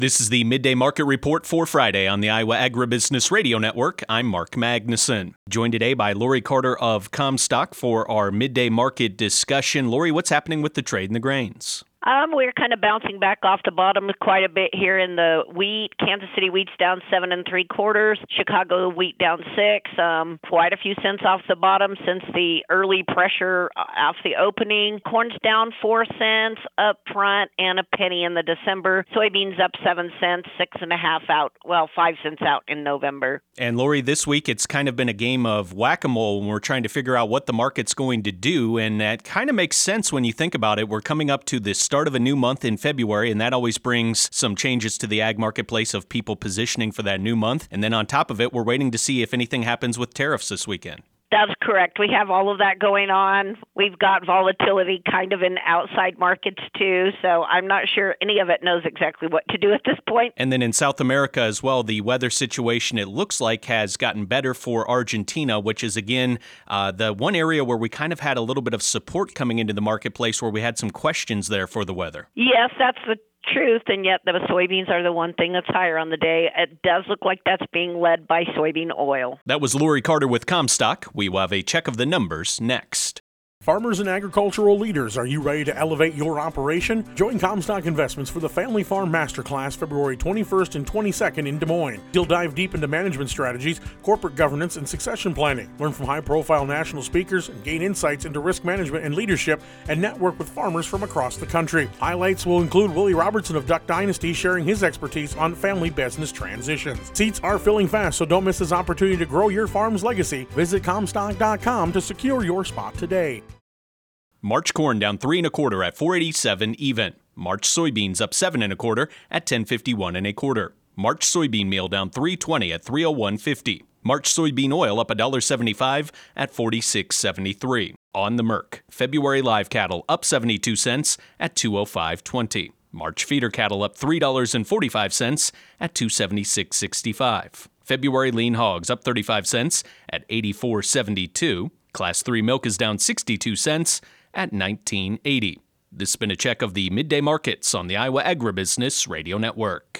This is the Midday Market Report for Friday on the Iowa Agribusiness Radio Network. I'm Mark Magnuson. Joined today by Lori Carter of Comstock for our midday market discussion. Lori, what's happening with the trade in the grains? We're kind of bouncing back off the bottom quite a bit here in the wheat. Kansas City wheat's down 7 3/4. Chicago wheat down 6. Quite a few cents off the bottom since the early pressure off the opening. Corn's down 4 cents up front and a penny in the December. Soybeans up 7 cents, 6.5 out. 5 cents out in November. And Lori, this week it's kind of been a game of whack-a-mole when we're trying to figure out what the market's going to do, and that kind of makes sense when you think about it. We're coming up to this start of a new month in February, and that always brings some changes to the ag marketplace of people positioning for that new month. And then on top of it, we're waiting to see if anything happens with tariffs this weekend. That's correct. We have all of that going on. We've got volatility kind of in outside markets too, so I'm not sure any of it knows exactly what to do at this point. And then in South America as well, the weather situation, it looks like, has gotten better for Argentina, which is, again, the one area where we kind of had a little bit of support coming into the marketplace where we had some questions there for the weather. Yes, that's the truth, and yet the soybeans are the one thing that's higher on the day. It does look like that's being led by soybean oil. That was Lori Carter with Comstock. We will have a check of the numbers next. Farmers and agricultural leaders, are you ready to elevate your operation? Join Comstock Investments for the Family Farm Masterclass February 21st and 22nd in Des Moines. You'll dive deep into management strategies, corporate governance, and succession planning. Learn from high-profile national speakers and gain insights into risk management and leadership, and network with farmers from across the country. Highlights will include Willie Robertson of Duck Dynasty sharing his expertise on family business transitions. Seats are filling fast, so don't miss this opportunity to grow your farm's legacy. Visit Comstock.com to secure your spot today. March corn down 3 1/4 at $4.87 even. March soybeans up 7 1/4 at $10.51 1/4. March soybean meal down $3.20 at $3.0150. March soybean oil up $1.75 at $46.73. On the Merc, February live cattle up 72 cents at $205.20. March feeder cattle up $3.45 at $276.65. February lean hogs up 35 cents at $84.72. Class 3 milk is down 62 cents at $19.80. This has been a check of the midday markets on the Iowa Agribusiness Radio Network.